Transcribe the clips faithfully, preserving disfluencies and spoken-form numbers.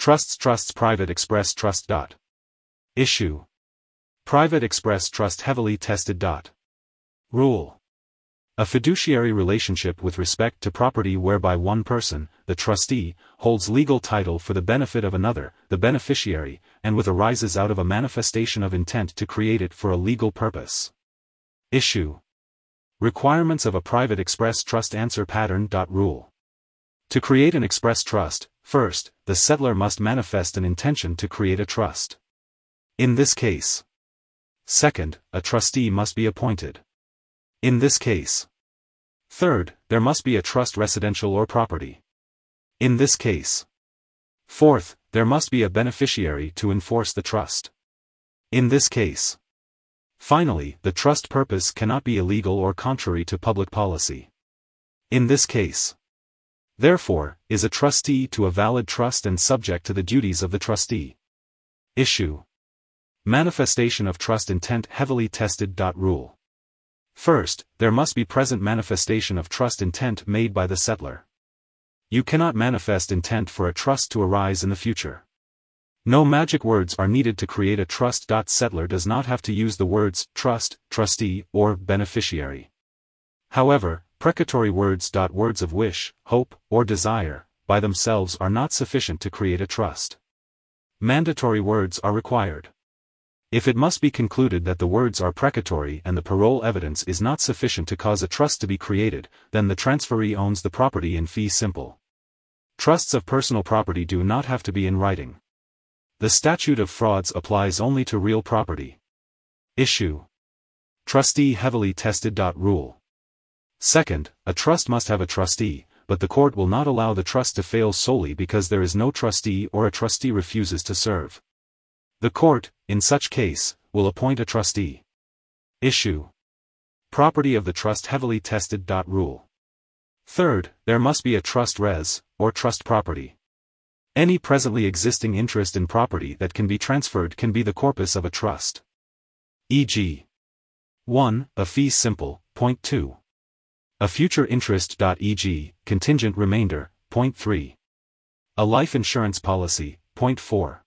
Trusts Trusts Private Express Trust. Issue. Private Express Trust Heavily Tested. Rule. A fiduciary relationship with respect to property whereby one person, the trustee, holds legal title for the benefit of another, the beneficiary, and with arises out of a manifestation of intent to create it for a legal purpose. Issue. Requirements of a private express trust. Answer pattern. Rule. To create an express trust, first, the settlor must manifest an intention to create a trust. In this case. Second, a trustee must be appointed. In this case. Third, there must be a trust residential or property. In this case. Fourth, there must be a beneficiary to enforce the trust. In this case. Finally, the trust purpose cannot be illegal or contrary to public policy. In this case. Therefore, is a trustee to a valid trust and subject to the duties of the trustee. Issue. Manifestation of trust intent. Heavily tested. Rule. First, there must be present manifestation of trust intent made by the settlor. You cannot manifest intent for a trust to arise in the future. No magic words are needed to create a trust. Settlor does not have to use the words trust, trustee, or beneficiary. However, precatory words. Words of wish, hope, or desire, by themselves are not sufficient to create a trust. Mandatory words are required. If it must be concluded that the words are precatory and the parole evidence is not sufficient to cause a trust to be created, then the transferee owns the property in fee simple. Trusts of personal property do not have to be in writing. The statute of frauds applies only to real property. Issue. Trustee heavily tested. Rule. Second, a trust must have a trustee, but the court will not allow the trust to fail solely because there is no trustee or a trustee refuses to serve. The court, in such case, will appoint a trustee. Issue. Property of the trust heavily tested. Rule. Third, there must be a trust res, or trust property. Any presently existing interest in property that can be transferred can be the corpus of a trust. for example. one. A fee simple. Point two. A future interest. for example. Contingent remainder. Point three. A life insurance policy. Point four.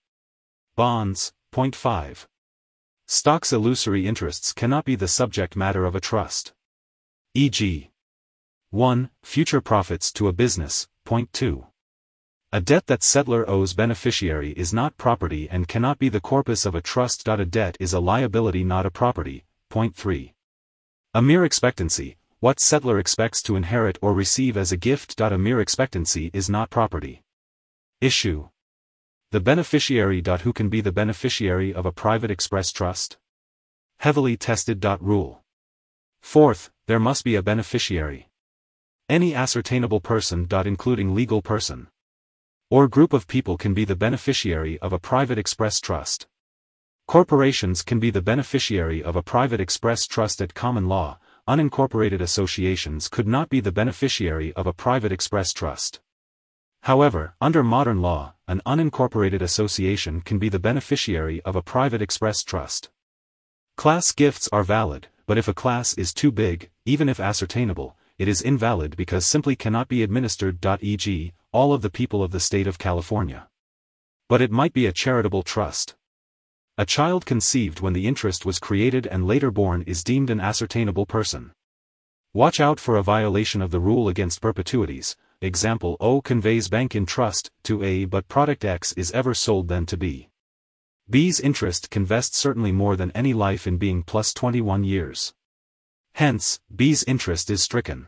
Bonds. Point five. Stocks. Illusory interests cannot be the subject matter of a trust. for example. one. Future profits to a business. Point two. A debt that settlor owes beneficiary is not property and cannot be the corpus of a trust. A debt is a liability, not a property. Point three. A mere expectancy, what settlor expects to inherit or receive as a gift. A mere expectancy is not property. Issue. The beneficiary. Who can be the beneficiary of a private express trust? Heavily tested. Rule. Fourth, there must be a beneficiary. Any ascertainable person. Including legal person. Or group of people can be the beneficiary of a private express trust. Corporations can be the beneficiary of a private express trust at common law. Unincorporated associations could not be the beneficiary of a private express trust. However, under modern law, an unincorporated association can be the beneficiary of a private express trust. Class gifts are valid, but if a class is too big, even if ascertainable, it is invalid because simply cannot be administered. for example, all of the people of the state of California. But it might be a charitable trust. A child conceived when the interest was created and later born is deemed an ascertainable person. Watch out for a violation of the rule against perpetuities. Example: O conveys bank in trust to A, but product X is ever sold then to B. B's interest can vest certainly more than any life in being plus twenty-one years. Hence, B's interest is stricken.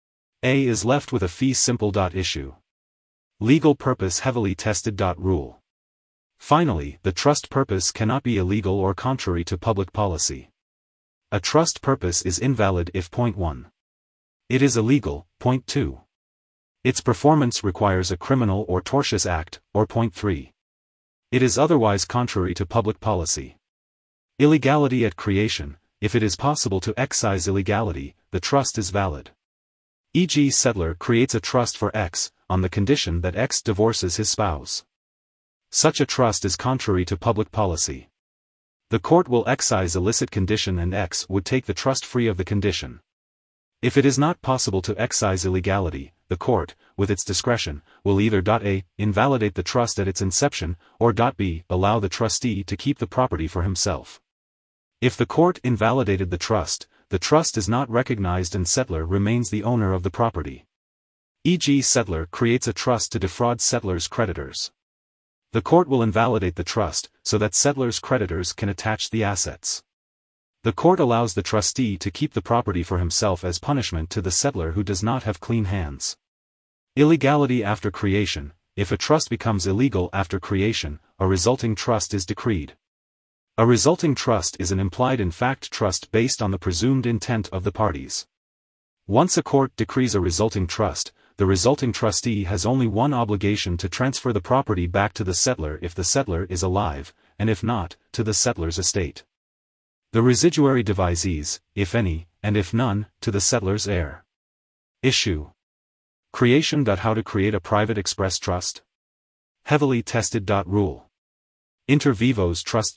A is left with a fee simple. Issue. Legal purpose heavily tested. Rule. Finally, the trust purpose cannot be illegal or contrary to public policy. A trust purpose is invalid if point one. It is illegal, point two. Its performance requires a criminal or tortious act, or point three. It is otherwise contrary to public policy. Illegality at creation: if it is possible to excise illegality, the trust is valid. for example, settlor creates a trust for X, on the condition that X divorces his spouse. Such a trust is contrary to public policy. The court will excise illicit condition and X would take the trust free of the condition. If it is not possible to excise illegality, the court, with its discretion, will either A. invalidate the trust at its inception, or B. allow the trustee to keep the property for himself. If the court invalidated the trust, the trust is not recognized and settlor remains the owner of the property. for example, settlor creates a trust to defraud settlor's creditors. The court will invalidate the trust, so that settlor's creditors can attach the assets. The court allows the trustee to keep the property for himself as punishment to the settlor who does not have clean hands. Illegality after creation. If a trust becomes illegal after creation, a resulting trust is decreed. A resulting trust is an implied-in-fact trust based on the presumed intent of the parties. Once a court decrees a resulting trust, the resulting trustee has only one obligation to transfer the property back to the settlor if the settlor is alive, and if not, to the settlor's estate. The residuary devisees, if any, and if none, to the settlor's heir. Issue. Creation. How to create a private express trust? Heavily tested. Rule. Inter vivos trust.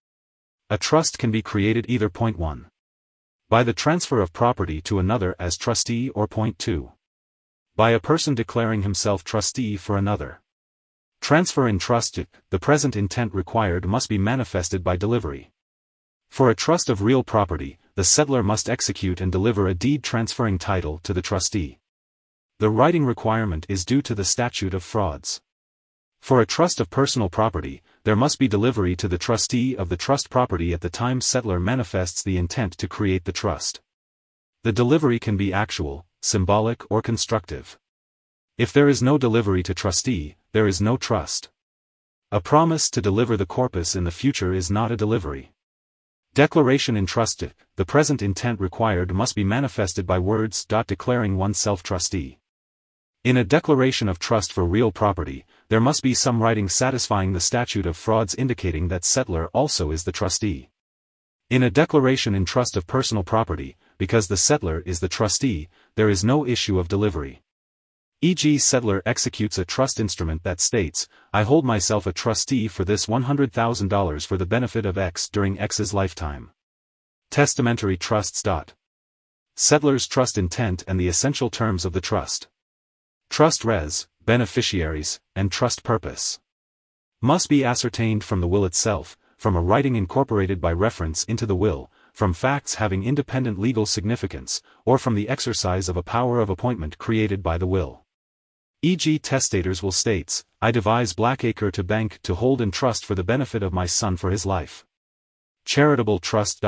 A trust can be created either point one. By the transfer of property to another as trustee or point two. By a person declaring himself trustee for another. Transfer in trust. The present intent required must be manifested by delivery. For a trust of real property, the settlor must execute and deliver a deed transferring title to the trustee. The writing requirement is due to the statute of frauds. For a trust of personal property, there must be delivery to the trustee of the trust property at the time settlor manifests the intent to create the trust. The delivery can be actual, symbolic or constructive. If there is no delivery to trustee, there is no trust. A promise to deliver the corpus in the future is not a delivery. Declaration in trust. The present intent required must be manifested by words. Declaring oneself trustee. In a declaration of trust for real property, there must be some writing satisfying the statute of frauds indicating that settlor also is the trustee. In a declaration in trust of personal property, because the settlor is the trustee, there is no issue of delivery. for example, settlor executes a trust instrument that states, I hold myself a trustee for this one hundred thousand dollars for the benefit of X during X's lifetime. Testamentary trusts. Settlor's trust intent and the essential terms of the trust. Trust res, beneficiaries, and trust purpose. Must be ascertained from the will itself, from a writing incorporated by reference into the will, from facts having independent legal significance, or from the exercise of a power of appointment created by the will. for example, testators will states, I devise Blackacre to bank to hold in trust for the benefit of my son for his life. Charitable trust.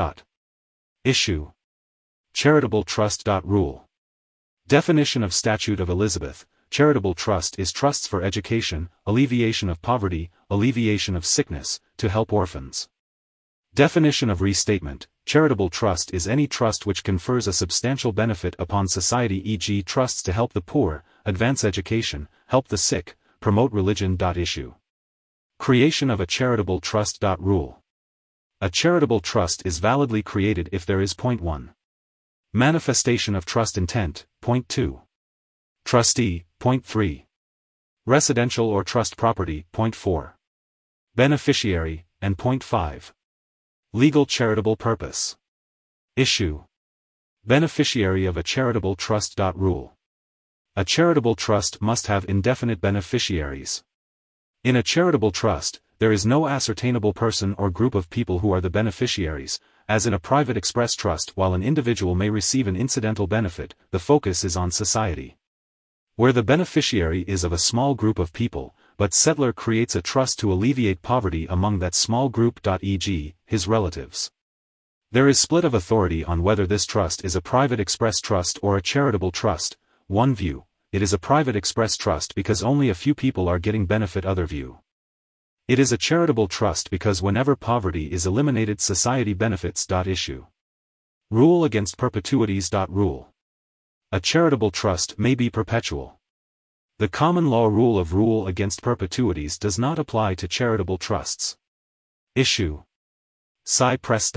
Issue. Charitable trust. Rule. Definition of Statute of Elizabeth. Charitable trust is trusts for education, alleviation of poverty, alleviation of sickness, to help orphans. Definition of Restatement. Charitable trust is any trust which confers a substantial benefit upon society, for example trusts to help the poor, advance education, help the sick, promote religion. Issue. Creation of a charitable trust. Rule. A charitable trust is validly created if there is point one. Manifestation of trust intent, point two. Trustee, point three. Residential or trust property, point four. Beneficiary, and point five. Legal charitable purpose. Issue. Beneficiary of a charitable trust. Rule. A charitable trust must have indefinite beneficiaries. In a charitable trust, there is no ascertainable person or group of people who are the beneficiaries. As in a private express trust, while an individual may receive an incidental benefit, the focus is on society. Where the beneficiary is of a small group of people, but settlor creates a trust to alleviate poverty among that small group. for example, his relatives. There is split of authority on whether this trust is a private express trust or a charitable trust. One view, it is a private express trust because only a few people are getting benefit. Other view, it is a charitable trust because whenever poverty is eliminated society benefits. Issue. Rule against perpetuities. Rule. A charitable trust may be perpetual. The common law rule of rule against perpetuities does not apply to charitable trusts. Issue. Cypress.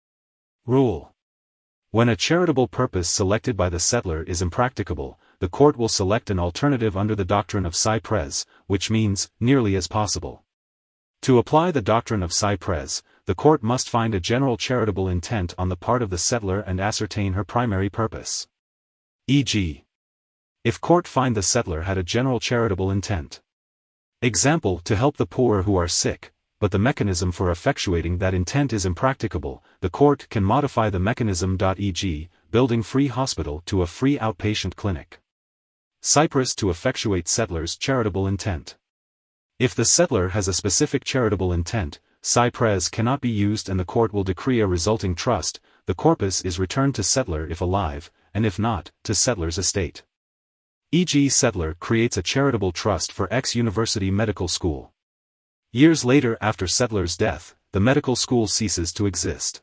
Rule. When a charitable purpose selected by the settlor is impracticable, the court will select an alternative under the doctrine of Cypress, which means, nearly as possible. To apply the doctrine of Cypress, the court must find a general charitable intent on the part of the settlor and ascertain her primary purpose. for example, If court find the settlor had a general charitable intent. Example, to help the poor who are sick, but the mechanism for effectuating that intent is impracticable, the court can modify the mechanism. for example, building free hospital to a free outpatient clinic. Cyprus to effectuate settlor's charitable intent. If the settlor has a specific charitable intent, Cypress cannot be used and the court will decree a resulting trust. The corpus is returned to settlor if alive, and if not, to settlor's estate. for example, settlor creates a charitable trust for X University Medical School. Years later after settlor's death, the medical school ceases to exist.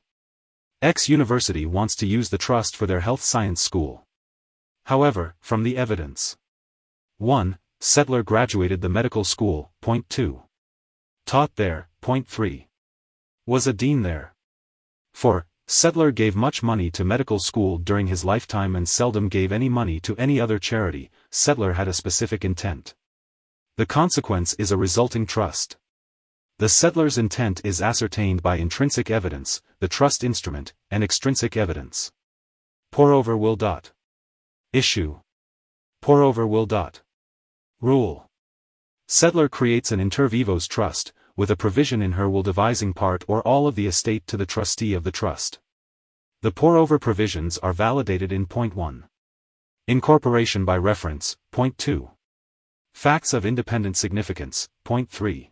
X University wants to use the trust for their health science school. However, from the evidence. one. Settlor graduated the medical school. Point two. Taught there. Point three. Was a dean there. four. Settlor gave much money to medical school during his lifetime and seldom gave any money to any other charity. Settlor had a specific intent. The consequence is a resulting trust. The settlor's intent is ascertained by intrinsic evidence, the trust instrument, and extrinsic evidence. Pour-over will. Dot. Issue. Pour-over will. Dot. Rule. Settlor creates an inter vivos trust, with a provision in her will devising part or all of the estate to the trustee of the trust. The pour-over provisions are validated in point one. Incorporation by reference. Point two. Facts of independent significance. Point three.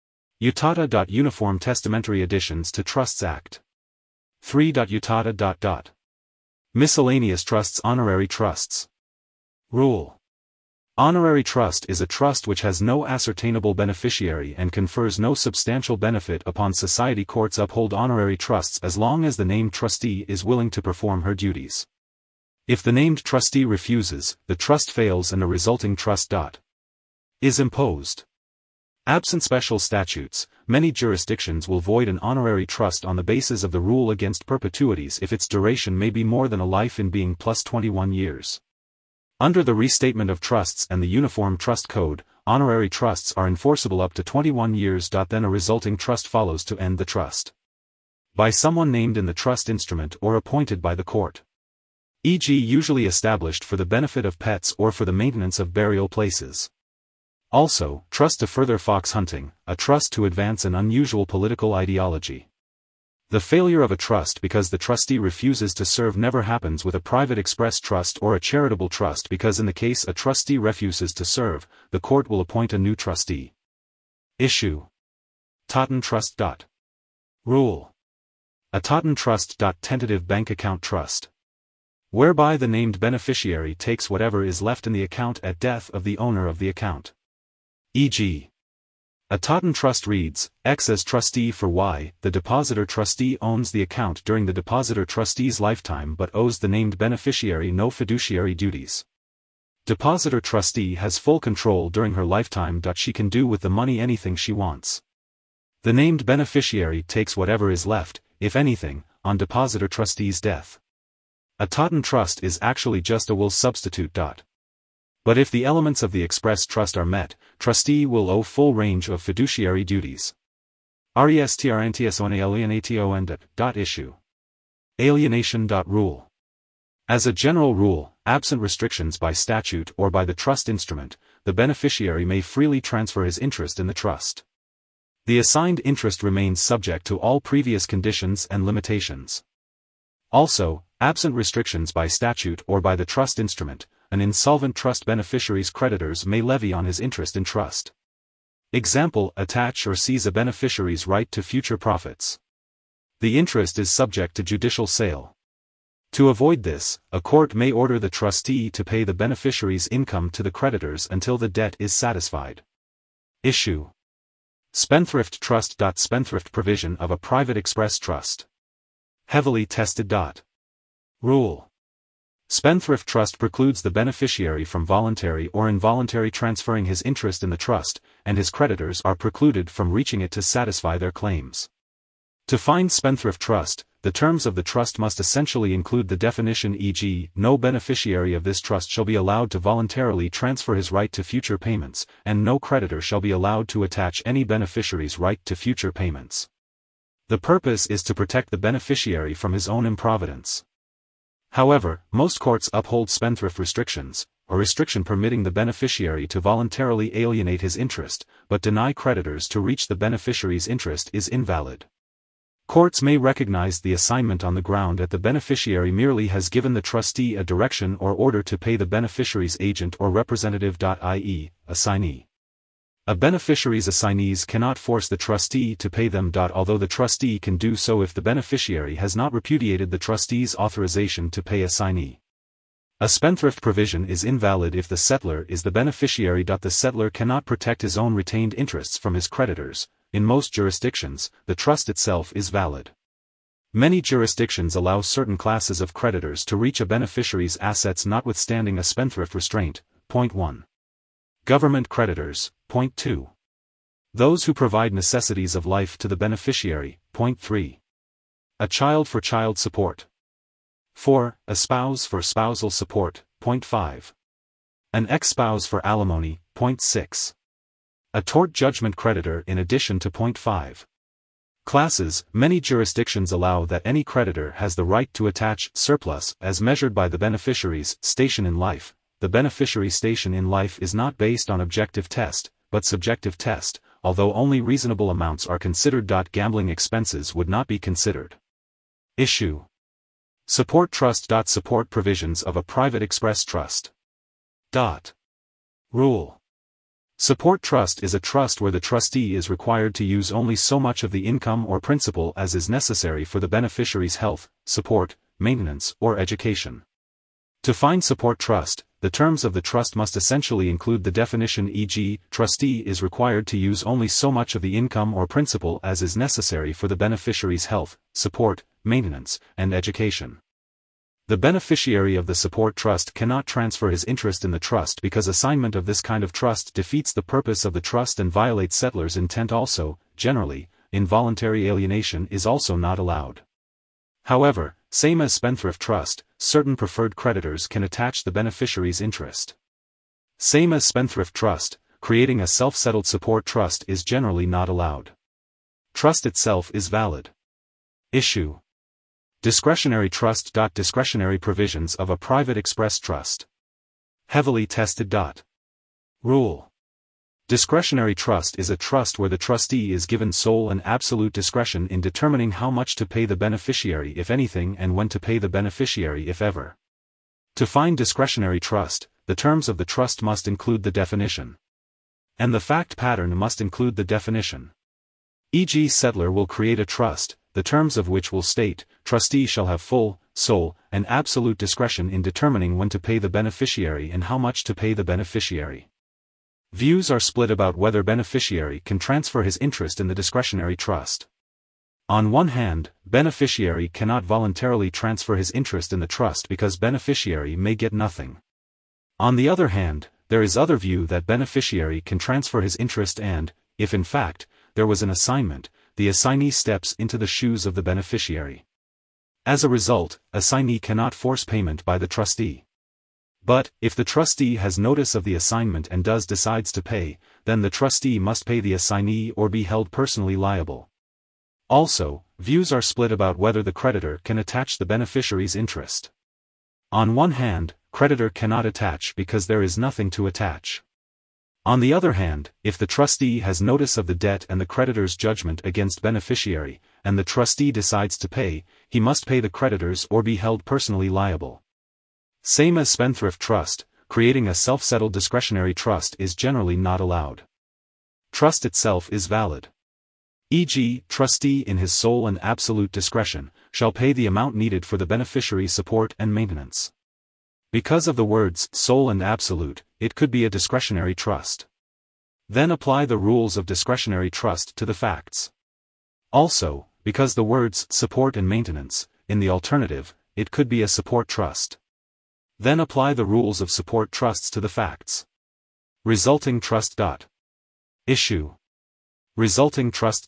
Utata. Uniform Testamentary Additions to Trusts Act. three. Utata. Miscellaneous Trusts. Honorary Trusts. Rule. Honorary trust is a trust which has no ascertainable beneficiary and confers no substantial benefit upon society. Courts uphold honorary trusts as long as the named trustee is willing to perform her duties. If the named trustee refuses, the trust fails and a resulting trust. Is imposed. Absent special statutes, many jurisdictions will void an honorary trust on the basis of the rule against perpetuities if its duration may be more than a life in being plus twenty-one years. Under the Restatement of Trusts and the Uniform Trust Code, honorary trusts are enforceable up to twenty-one years. Then a resulting trust follows to end the trust. By someone named in the trust instrument or appointed by the court. for example, usually established for the benefit of pets or for the maintenance of burial places. Also, trust to further fox hunting, a trust to advance an unusual political ideology. The failure of a trust because the trustee refuses to serve never happens with a private express trust or a charitable trust because in the case a trustee refuses to serve, the court will appoint a new trustee. Issue. Totten Trust. Rule. A Totten Trust. Tentative bank account trust. Whereby the named beneficiary takes whatever is left in the account at death of the owner of the account. for example, a Totten Trust reads, X as trustee for Y, the depositor trustee owns the account during the depositor trustee's lifetime but owes the named beneficiary no fiduciary duties. Depositor trustee has full control during her lifetime. She can do with the money anything she wants. The named beneficiary takes whatever is left, if anything, on depositor trustee's death. A Totten Trust is actually just a will substitute. But if the elements of the express trust are met, trustee will owe full range of fiduciary duties. Restrantson. Issue. Alienation. Rule. As a general rule, absent restrictions by statute or by the trust instrument, the beneficiary may freely transfer his interest in the trust. The assigned interest remains subject to all previous conditions and limitations. Also, absent restrictions by statute or by the trust instrument, an insolvent trust beneficiary's creditors may levy on his interest in trust. Example, attach or seize a beneficiary's right to future profits. The interest is subject to judicial sale. To avoid this, a court may order the trustee to pay the beneficiary's income to the creditors until the debt is satisfied. Issue. Spendthrift Trust. Spendthrift provision of a private express trust. Heavily tested. Rule. Spendthrift trust precludes the beneficiary from voluntary or involuntary transferring his interest in the trust, and his creditors are precluded from reaching it to satisfy their claims. To find spendthrift trust, the terms of the trust must essentially include the definition, for example, no beneficiary of this trust shall be allowed to voluntarily transfer his right to future payments, and no creditor shall be allowed to attach any beneficiary's right to future payments. The purpose is to protect the beneficiary from his own improvidence. However, most courts uphold spendthrift restrictions, or restriction permitting the beneficiary to voluntarily alienate his interest, but deny creditors to reach the beneficiary's interest is invalid. Courts may recognize the assignment on the ground that the beneficiary merely has given the trustee a direction or order to pay the beneficiary's agent or representative, that is, assignee. A beneficiary's assignees cannot force the trustee to pay them. Although the trustee can do so if the beneficiary has not repudiated the trustee's authorization to pay assignee. A spendthrift provision is invalid if the settlor is the beneficiary. The settlor cannot protect his own retained interests from his creditors. In most jurisdictions, the trust itself is valid. Many jurisdictions allow certain classes of creditors to reach a beneficiary's assets notwithstanding a spendthrift restraint. Point one. Government creditors. Point two. Those who provide necessities of life to the beneficiary. Point three. A child for child support. four. A spouse for spousal support. Point five. An ex-spouse for alimony. Point six. A tort judgment creditor in addition to. Point five. Classes. Many jurisdictions allow that any creditor has the right to attach surplus as measured by the beneficiary's station in life. The beneficiary's station in life is not based on objective test, but subjective test, although only reasonable amounts are considered. Gambling expenses would not be considered. Issue. Support trust. Support provisions of a private express trust. Rule. Support trust is a trust where the trustee is required to use only so much of the income or principal as is necessary for the beneficiary's health, support, maintenance, or education. To find support trust, the terms of the trust must essentially include the definition, for example, trustee is required to use only so much of the income or principal as is necessary for the beneficiary's health, support, maintenance, and education. The beneficiary of the support trust cannot transfer his interest in the trust because assignment of this kind of trust defeats the purpose of the trust and violates settlor's intent. Also, generally, involuntary alienation is also not allowed. However, same as spendthrift trust, certain preferred creditors can attach the beneficiary's interest. Same as spendthrift trust, creating a self-settled support trust is generally not allowed. Trust itself is valid. Issue. Discretionary trust. Discretionary provisions of a private express trust. Heavily tested. Rule. Discretionary trust is a trust where the trustee is given sole and absolute discretion in determining how much to pay the beneficiary if anything and when to pay the beneficiary if ever. To find discretionary trust, the terms of the trust must include the definition. And the fact pattern must include the definition. for example, settlor will create a trust, the terms of which will state, trustee shall have full, sole, and absolute discretion in determining when to pay the beneficiary and how much to pay the beneficiary. Views are split about whether beneficiary can transfer his interest in the discretionary trust. On one hand, beneficiary cannot voluntarily transfer his interest in the trust because beneficiary may get nothing. On the other hand, there is other view that beneficiary can transfer his interest and, if in fact, there was an assignment, the assignee steps into the shoes of the beneficiary. As a result, assignee cannot force payment by the trustee. But, if the trustee has notice of the assignment and does decides to pay, then the trustee must pay the assignee or be held personally liable. Also, views are split about whether the creditor can attach the beneficiary's interest. On one hand, creditor cannot attach because there is nothing to attach. On the other hand, if the trustee has notice of the debt and the creditor's judgment against beneficiary, and the trustee decides to pay, he must pay the creditors or be held personally liable. Same as spendthrift trust, creating a self-settled discretionary trust is generally not allowed. Trust itself is valid. for example, trustee in his sole and absolute discretion, shall pay the amount needed for the beneficiary's support and maintenance. Because of the words sole and absolute, it could be a discretionary trust. Then apply the rules of discretionary trust to the facts. Also, because the words support and maintenance, in the alternative, it could be a support trust. Then apply the rules of support trusts to the facts. Resulting trust. Issue. Resulting trust.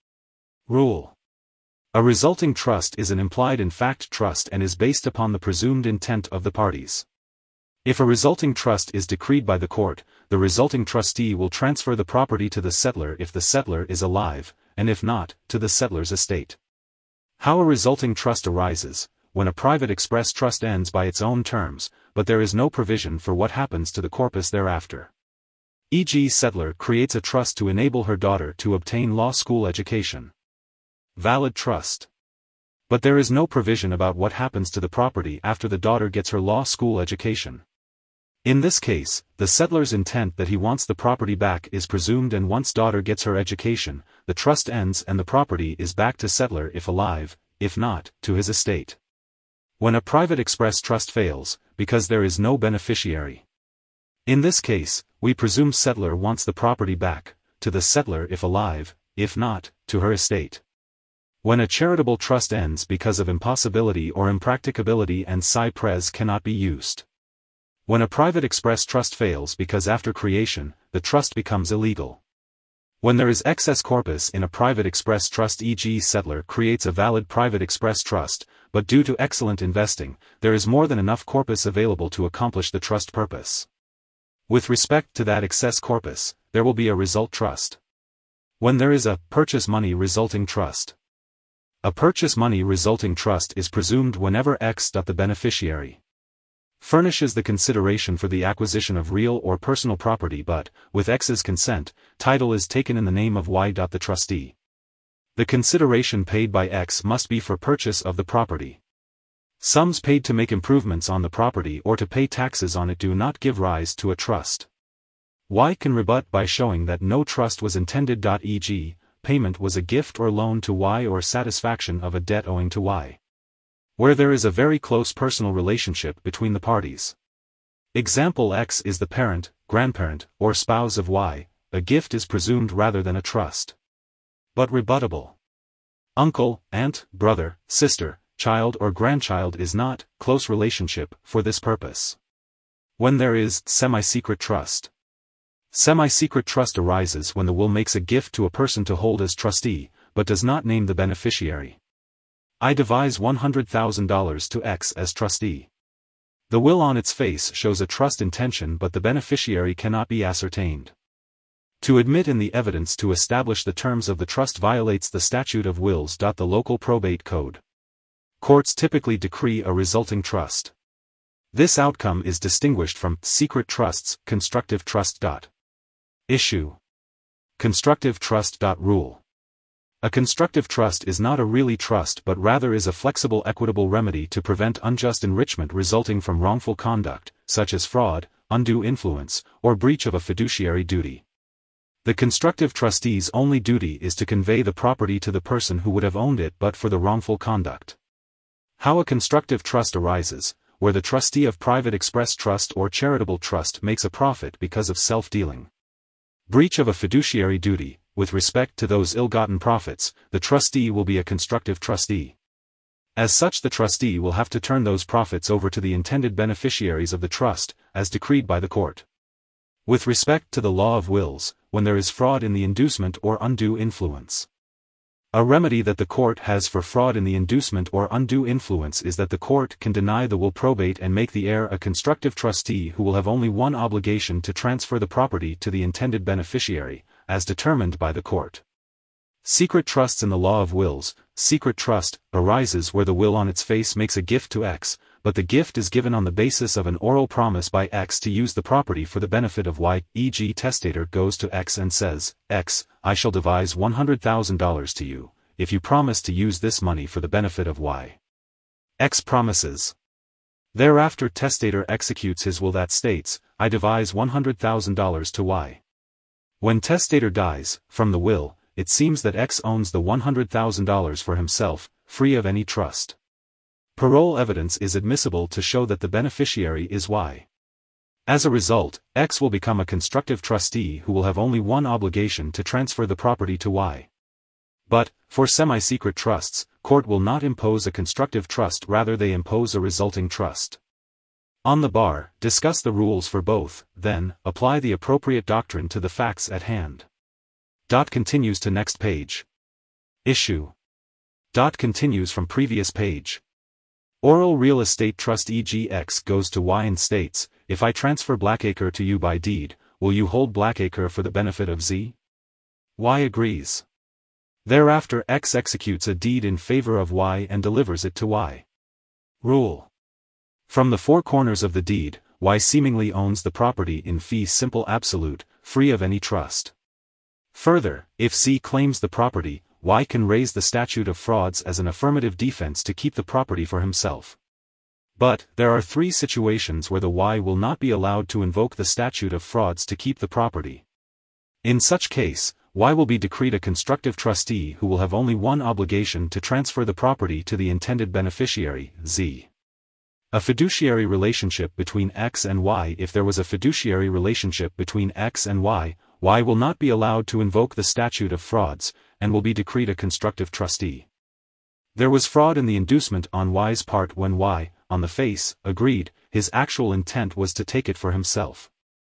Rule. A resulting trust is an implied in fact trust and is based upon the presumed intent of the parties. If a resulting trust is decreed by the court, the resulting trustee will transfer the property to the settlor if the settlor is alive, and if not, to the settlor's estate. How a resulting trust arises. when a private express trust ends by its own terms, but there is no provision for what happens to the corpus thereafter. for example, settler creates a trust to enable her daughter to obtain law school education. Valid trust. But there is no provision about what happens to the property after the daughter gets her law school education. In this case, the settler's intent that he wants the property back is presumed, and once daughter gets her education, the trust ends and the property is back to settler if alive, if not, to his estate. When a private express trust fails, because there is no beneficiary. In this case, we presume settler wants the property back, to the settler if alive, if not, to her estate. When a charitable trust ends because of impossibility or impracticability and si pres cannot be used. When a private express trust fails because after creation, the trust becomes illegal. When there is excess corpus in a private express trust, for example settler creates a valid private express trust, but due to excellent investing, there is more than enough corpus available to accomplish the trust purpose. With respect to that excess corpus, there will be a result trust. When there is a purchase money resulting trust. A purchase money resulting trust is presumed whenever X. The beneficiary furnishes the consideration for the acquisition of real or personal property, but, with X's consent, title is taken in the name of Y. The trustee. The consideration paid by X must be for purchase of the property. Sums paid to make improvements on the property or to pay taxes on it do not give rise to a trust. Y can rebut by showing that no trust was intended. for example, payment was a gift or loan to Y or satisfaction of a debt owing to Y. Where there is a very close personal relationship between the parties. Example: X is the parent, grandparent, or spouse of Y, a gift is presumed rather than a trust. But rebuttable. Uncle, aunt, brother, sister, child or grandchild is not close relationship for this purpose. When there is semi-secret trust. Semi-secret trust arises when the will makes a gift to a person to hold as trustee, but does not name the beneficiary. I devise one hundred thousand dollars to X as trustee. The will on its face shows a trust intention, but the beneficiary cannot be ascertained. To admit in the evidence to establish the terms of the trust violates the statute of wills. The local probate code. Courts typically decree a resulting trust. This outcome is distinguished from secret trusts, constructive trust. Issue. Constructive trust. Rule. A constructive trust is not a really trust but rather is a flexible equitable remedy to prevent unjust enrichment resulting from wrongful conduct, such as fraud, undue influence, or breach of a fiduciary duty. The constructive trustee's only duty is to convey the property to the person who would have owned it but for the wrongful conduct. How a constructive trust arises, where the trustee of private express trust or charitable trust makes a profit because of self-dealing. Breach of a fiduciary duty. With respect to those ill-gotten profits, the trustee will be a constructive trustee. As such, the trustee will have to turn those profits over to the intended beneficiaries of the trust, as decreed by the court. With respect to the law of wills, when there is fraud in the inducement or undue influence. A remedy that the court has for fraud in the inducement or undue influence is that the court can deny the will probate and make the heir a constructive trustee who will have only one obligation to transfer the property to the intended beneficiary, as determined by the court. Secret trusts. In the law of wills, secret trust arises where the will on its face makes a gift to X, but the gift is given on the basis of an oral promise by X to use the property for the benefit of Y. for example, testator goes to X and says, X, I shall devise one hundred thousand dollars to you, if you promise to use this money for the benefit of Y. X promises. Thereafter testator executes his will that states, I devise one hundred thousand dollars to Y. When testator dies, from the will, it seems that X owns the one hundred thousand dollars for himself, free of any trust. Parole evidence is admissible to show that the beneficiary is Y. As a result, X will become a constructive trustee who will have only one obligation to transfer the property to Y. But, for semi-secret trusts, court will not impose a constructive trust, rather they impose a resulting trust. On the bar, discuss the rules for both, then, apply the appropriate doctrine to the facts at hand. Dot continues to next page. Issue. Dot continues from previous page. Oral real estate trust for example X goes to Y and states, if I transfer Blackacre to you by deed, will you hold Blackacre for the benefit of Z? Y agrees. Thereafter X executes a deed in favor of Y and delivers it to Y. Rule. From the four corners of the deed, Y seemingly owns the property in fee simple absolute, free of any trust. Further, if Z claims the property, Y can raise the statute of frauds as an affirmative defense to keep the property for himself. But, there are three situations where the Y will not be allowed to invoke the statute of frauds to keep the property. In such case, Y will be decreed a constructive trustee who will have only one obligation to transfer the property to the intended beneficiary, Z. A fiduciary relationship between X and Y. If there was a fiduciary relationship between X and Y, Y will not be allowed to invoke the statute of frauds, and will be decreed a constructive trustee. There was fraud in the inducement on Y's part when Y, on the face, agreed, his actual intent was to take it for himself.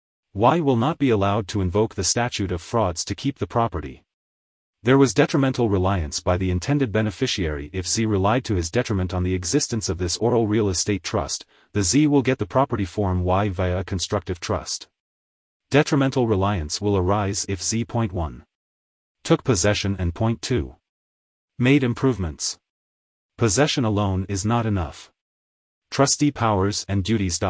Y will not be allowed to invoke the statute of frauds to keep the property. There was detrimental reliance by the intended beneficiary. If Z relied to his detriment on the existence of this oral real estate trust, the Z will get the property form Y via a constructive trust. Detrimental reliance will arise if Z. one. Took possession and two. Made improvements. Possession alone is not enough. Trustee powers and duties.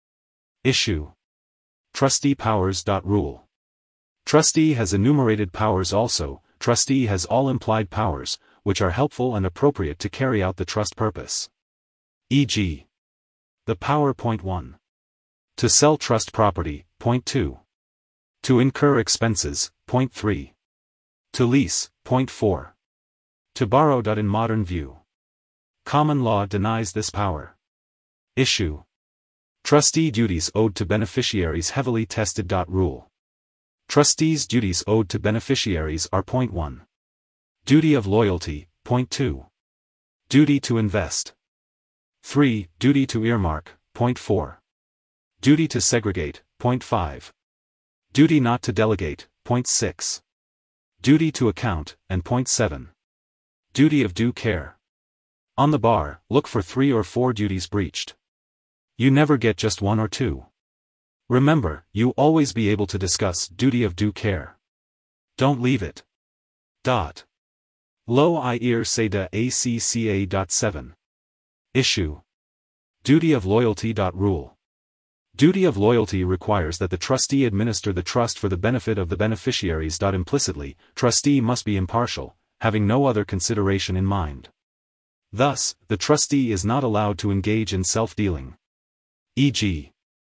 Issue. Trustee powers. Rule. Trustee has enumerated powers also. Trustee has all implied powers, which are helpful and appropriate to carry out the trust purpose. for example, the power. one. To sell trust property. two. To incur expenses. three. To lease. four. To borrow. In modern view, common law denies this power. Issue. Trustee duties owed to beneficiaries heavily tested. Rule. Trustees' duties owed to beneficiaries are one. Duty of loyalty. two. Duty to invest. three. Duty to earmark. four. Duty to segregate. five. Duty not to delegate. six. Duty to account, and seven. Duty of due care. On the bar, look for three or four duties breached. You never get just one or two. Remember, you always be able to discuss duty of due care. Don't leave it. Dot. Lo I ear say da acca. seven. Issue. Duty of loyalty. Rule. Duty of loyalty requires that the trustee administer the trust for the benefit of the beneficiaries. Implicitly, trustee must be impartial, having no other consideration in mind. Thus, the trustee is not allowed to engage in self-dealing. for example,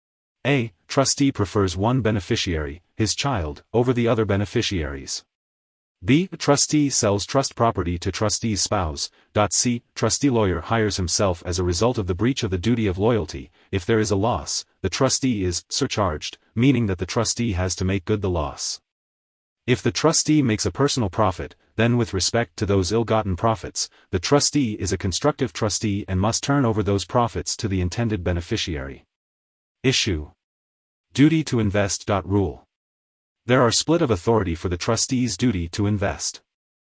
A. Trustee prefers one beneficiary, his child, over the other beneficiaries. B. Trustee sells trust property to trustee's spouse. C. Trustee lawyer hires himself as a result of the breach of the duty of loyalty. If there is a loss, the trustee is surcharged, meaning that the trustee has to make good the loss. If the trustee makes a personal profit, then with respect to those ill-gotten profits, the trustee is a constructive trustee and must turn over those profits to the intended beneficiary. Issue. Duty to invest. Rule. There are split of authority for the trustee's duty to invest.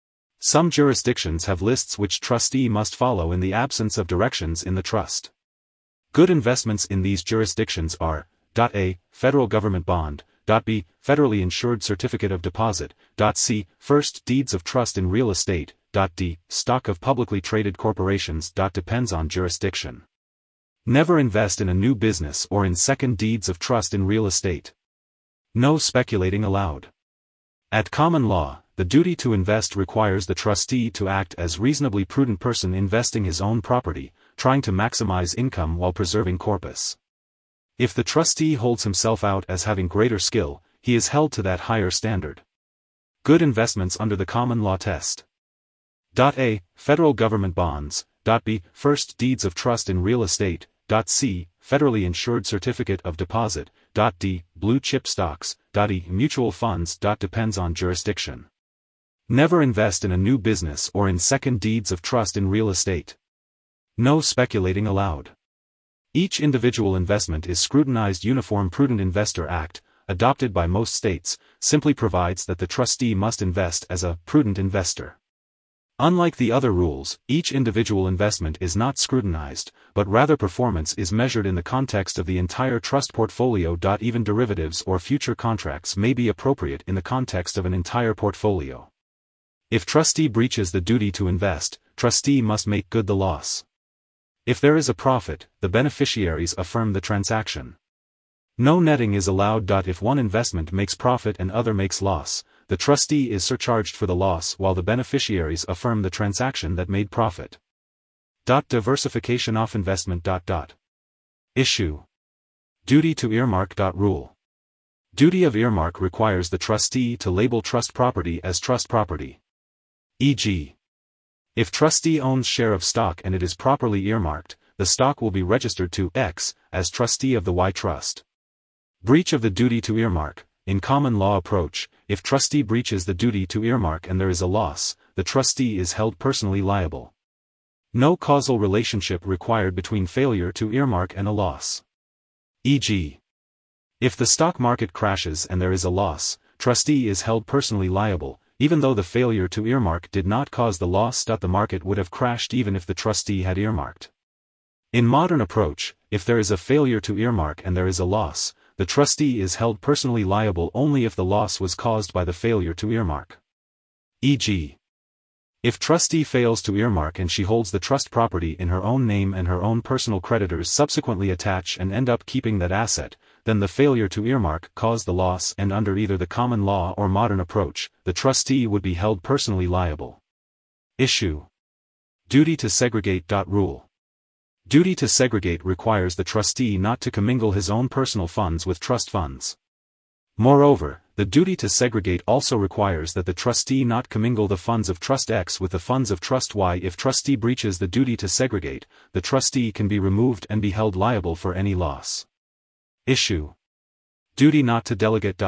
Some jurisdictions have lists which trustee must follow in the absence of directions in the trust. Good investments in these jurisdictions are A. Federal government bond, B. Federally insured certificate of deposit, C. First deeds of trust in real estate, D. Stock of publicly traded corporations. Depends on jurisdiction. Never invest in a new business or in second deeds of trust in real estate. No speculating allowed. At common law, the duty to invest requires the trustee to act as reasonably prudent person investing his own property, trying to maximize income while preserving corpus. If the trustee holds himself out as having greater skill, he is held to that higher standard. Good investments under the common law test. A. Federal government bonds. B. First deeds of trust in real estate. C. Federally insured certificate of deposit. D. Blue chip stocks. E. Mutual funds. Depends on jurisdiction. Never invest in a new business or in second deeds of trust in real estate. No speculating allowed. Each individual investment is scrutinized. Uniform Prudent Investor Act, adopted by most states, simply provides that the trustee must invest as a prudent investor. Unlike the other rules, each individual investment is not scrutinized, but rather performance is measured in the context of the entire trust portfolio. Even derivatives or future contracts may be appropriate in the context of an entire portfolio. If trustee breaches the duty to invest, trustee must make good the loss. If there is a profit, the beneficiaries affirm the transaction. No netting is allowed. If one investment makes profit and other makes loss, the trustee is surcharged for the loss while the beneficiaries affirm the transaction that made profit. Diversification of investment. Issue. Duty to earmark. Rule. Duty of earmark requires the trustee to label trust property as trust property. for example, if trustee owns share of stock and it is properly earmarked, the stock will be registered to X as trustee of the Y trust. Breach of the duty to earmark. In common law approach, if trustee breaches the duty to earmark and there is a loss, the trustee is held personally liable. No causal relationship required between failure to earmark and a loss. for example, if the stock market crashes and there is a loss, trustee is held personally liable, even though the failure to earmark did not cause the loss. The market would have crashed even if the trustee had earmarked. In modern approach, if there is a failure to earmark and there is a loss, the trustee is held personally liable only if the loss was caused by the failure to earmark. for example, if trustee fails to earmark and she holds the trust property in her own name and her own personal creditors subsequently attach and end up keeping that asset, then the failure to earmark caused the loss, and under either the common law or modern approach, the trustee would be held personally liable. Issue. Duty to segregate. Rule. Duty to segregate requires the trustee not to commingle his own personal funds with trust funds. Moreover, the duty to segregate also requires that the trustee not commingle the funds of Trust X with the funds of Trust Y. If trustee breaches the duty to segregate, the trustee can be removed and be held liable for any loss. Issue. Duty not to delegate.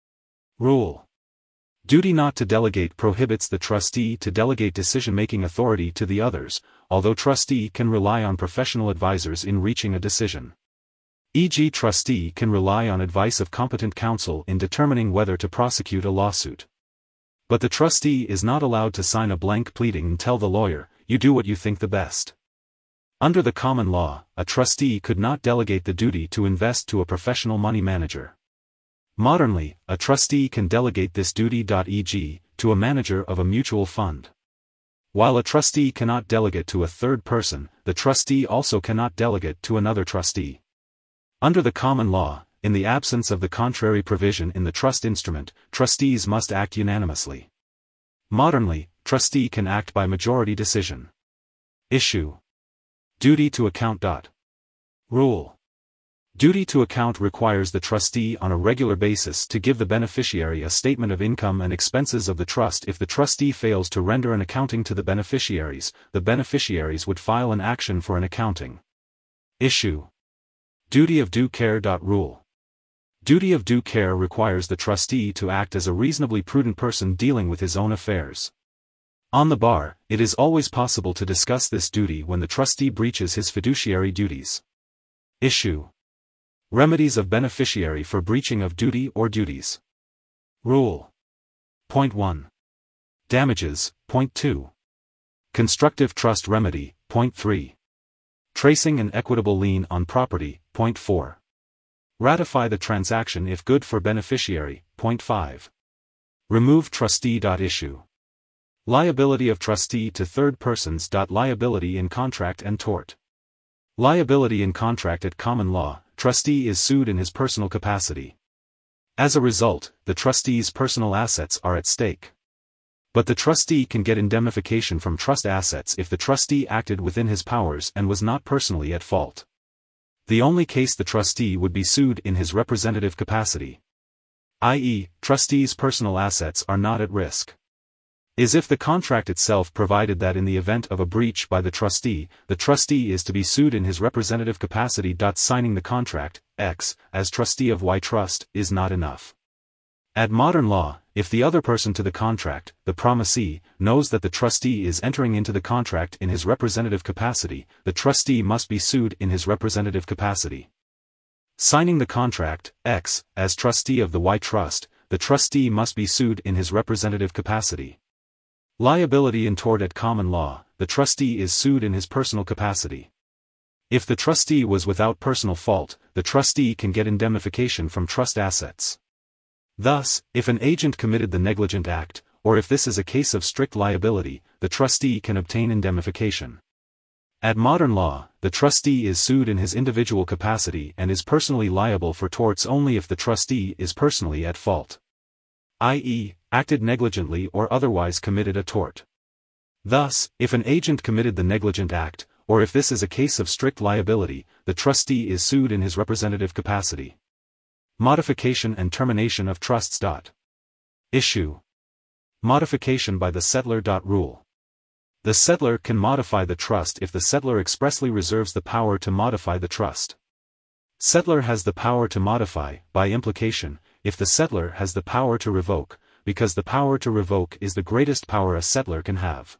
Rule. Duty not to delegate prohibits the trustee to delegate decision-making authority to the others, although trustee can rely on professional advisors in reaching a decision. for example, trustee can rely on advice of competent counsel in determining whether to prosecute a lawsuit. But the trustee is not allowed to sign a blank pleading and tell the lawyer, "You do what you think the best." Under the common law, a trustee could not delegate the duty to invest to a professional money manager. Modernly, a trustee can delegate this duty. for example, to a manager of a mutual fund. While a trustee cannot delegate to a third person, the trustee also cannot delegate to another trustee. Under the common law, in the absence of the contrary provision in the trust instrument, trustees must act unanimously. Modernly, trustee can act by majority decision. Issue. Duty to account. Rule. Duty to account requires the trustee on a regular basis to give the beneficiary a statement of income and expenses of the trust. If the trustee fails to render an accounting to the beneficiaries, the beneficiaries would file an action for an accounting. Issue. Duty of due care. Rule. Duty of due care requires the trustee to act as a reasonably prudent person dealing with his own affairs. On the bar, it is always possible to discuss this duty when the trustee breaches his fiduciary duties. Issue. Remedies of beneficiary for breaching of duty or duties. Rule. Point one. Damages. Point two. Constructive trust remedy. Point three. Tracing an equitable lien on property. Point four. Ratify the transaction if good for beneficiary. Point five. Remove trustee. Issue. Liability of trustee to third persons. Liability in contract and tort. Liability in contract. At common law, trustee is sued in his personal capacity. As a result, the trustee's personal assets are at stake. But the trustee can get indemnification from trust assets if the trustee acted within his powers and was not personally at fault. The only case the trustee would be sued in his representative capacity, that is, trustee's personal assets are not at risk, is if the contract itself provided that in the event of a breach by the trustee, the trustee is to be sued in his representative capacity. Signing the contract, X, as trustee of Y trust, is not enough. At modern law, if the other person to the contract, the promisee, knows that the trustee is entering into the contract in his representative capacity, the trustee must be sued in his representative capacity. Signing the contract, X, as trustee of the Y trust, the trustee must be sued in his representative capacity. Liability in tort. At common law, the trustee is sued in his personal capacity. If the trustee was without personal fault, the trustee can get indemnification from trust assets. Thus, if an agent committed the negligent act, or if this is a case of strict liability, the trustee can obtain indemnification. At modern law, the trustee is sued in his individual capacity and is personally liable for torts only if the trustee is personally at fault, that is, acted negligently or otherwise committed a tort. Thus, if an agent committed the negligent act, or if this is a case of strict liability, the trustee is sued in his representative capacity. Modification and termination of trusts. Issue. Modification by the settlor. Rule. The settlor can modify the trust if the settlor expressly reserves the power to modify the trust. Settlor has the power to modify, by implication, if the settlor has the power to revoke, because the power to revoke is the greatest power a settlor can have.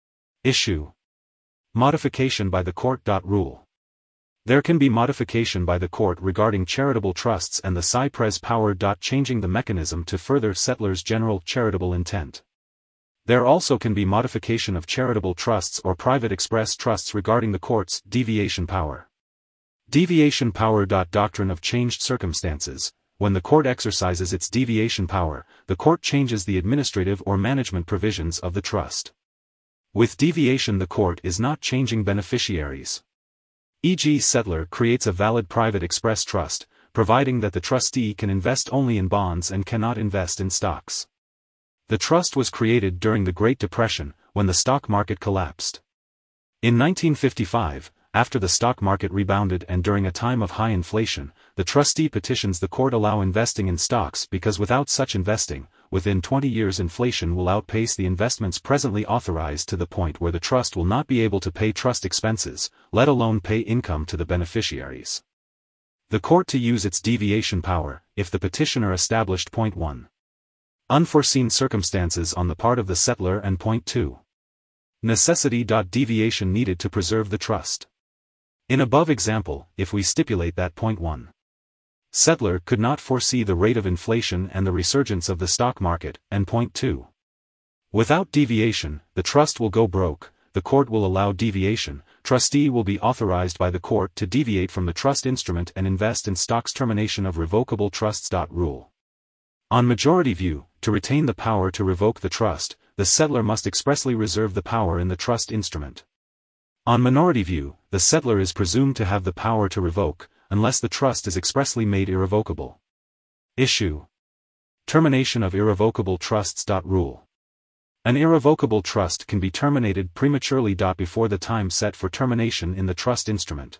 Issue. Modification by the court. Rule. There can be modification by the court regarding charitable trusts and the Cypress power. Changing the mechanism to further settlor's general charitable intent. There also can be modification of charitable trusts or private express trusts regarding the court's deviation power. Deviation power. Doctrine of changed circumstances. When the court exercises its deviation power, the court changes the administrative or management provisions of the trust. With deviation, the court is not changing beneficiaries. for example, settlor creates a valid private express trust, providing that the trustee can invest only in bonds and cannot invest in stocks. The trust was created during the Great Depression, when the stock market collapsed. In nineteen fifty-five, after the stock market rebounded and during a time of high inflation, the trustee petitions the court allow investing in stocks because without such investing, within twenty years inflation will outpace the investments presently authorized to the point where the trust will not be able to pay trust expenses, let alone pay income to the beneficiaries. The court to use its deviation power, if the petitioner established point one. Unforeseen circumstances on the part of the settlor and point two. Necessity. Deviation needed to preserve the trust. In above example, if we stipulate that point one. Settlor could not foresee the rate of inflation and the resurgence of the stock market, and point two. Without deviation, the trust will go broke, the court will allow deviation, trustee will be authorized by the court to deviate from the trust instrument and invest in stocks. Termination of revocable trusts. Rule. On majority view, to retain the power to revoke the trust, the settlor must expressly reserve the power in the trust instrument. On minority view, the settlor is presumed to have the power to revoke, unless the trust is expressly made irrevocable. Issue. Termination of irrevocable trusts. Rule. An irrevocable trust can be terminated prematurely. Before the time set for termination in the trust instrument.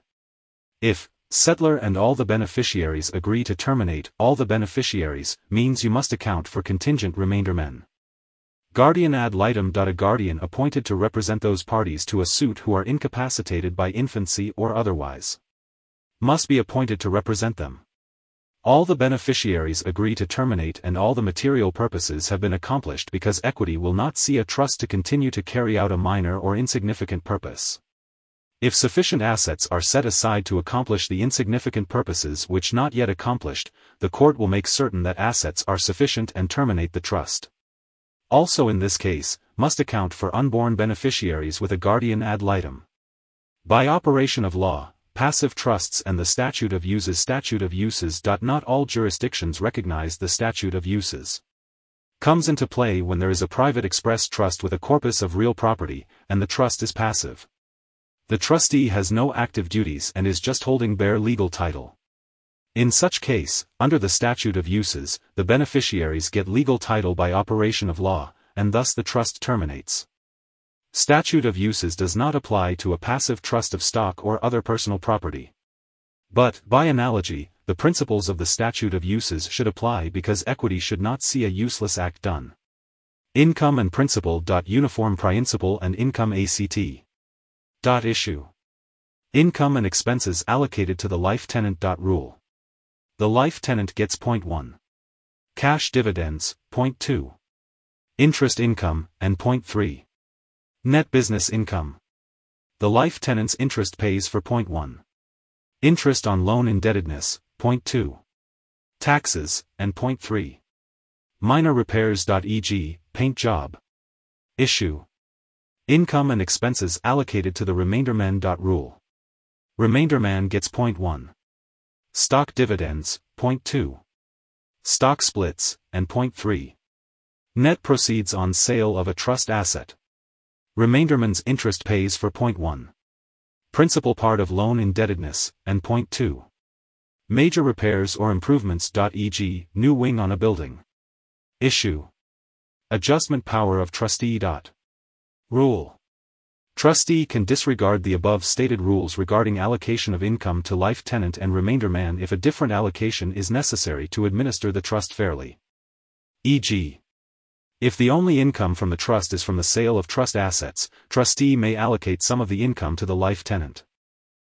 If settlor and all the beneficiaries agree to terminate, all the beneficiaries means you must account for contingent remaindermen. Guardian ad litem. A guardian appointed to represent those parties to a suit who are incapacitated by infancy or otherwise must be appointed to represent them. All the beneficiaries agree to terminate and all the material purposes have been accomplished because equity will not see a trust to continue to carry out a minor or insignificant purpose. If sufficient assets are set aside to accomplish the insignificant purposes which not yet accomplished, the court will make certain that assets are sufficient and terminate the trust. Also in this case, must account for unborn beneficiaries with a guardian ad litem. By operation of law, passive trusts and the statute of uses. Statute of uses. Not all jurisdictions recognize the statute of uses. Comes into play when there is a private express trust with a corpus of real property, and the trust is passive. The trustee has no active duties and is just holding bare legal title. In such case, under the statute of uses, the beneficiaries get legal title by operation of law, and thus the trust terminates. Statute of uses does not apply to a passive trust of stock or other personal property. But, by analogy, the principles of the statute of uses should apply because equity should not see a useless act done. Income and principal. Uniform principle and income act. Issue. Income and expenses allocated to the life tenant. Rule. The life tenant gets point one. Cash dividends, point two. Interest income, and point three. Net business income. The life tenant's interest pays for point one. Interest on loan indebtedness, point two. Taxes, and point three. Minor repairs. for example, paint job. Issue. Income and expenses allocated to the remainderman. Rule. Remainderman gets point one. Stock dividends, point two. Stock splits, and point three. Net proceeds on sale of a trust asset. Remainderman's interest pays for point one. principal part of loan indebtedness, and point two. Major repairs or improvements. for example, new wing on a building. Issue. Adjustment power of trustee. Rule. Trustee can disregard the above stated rules regarding allocation of income to life tenant and remainder man if a different allocation is necessary to administer the trust fairly. for example, if the only income from the trust is from the sale of trust assets, trustee may allocate some of the income to the life tenant.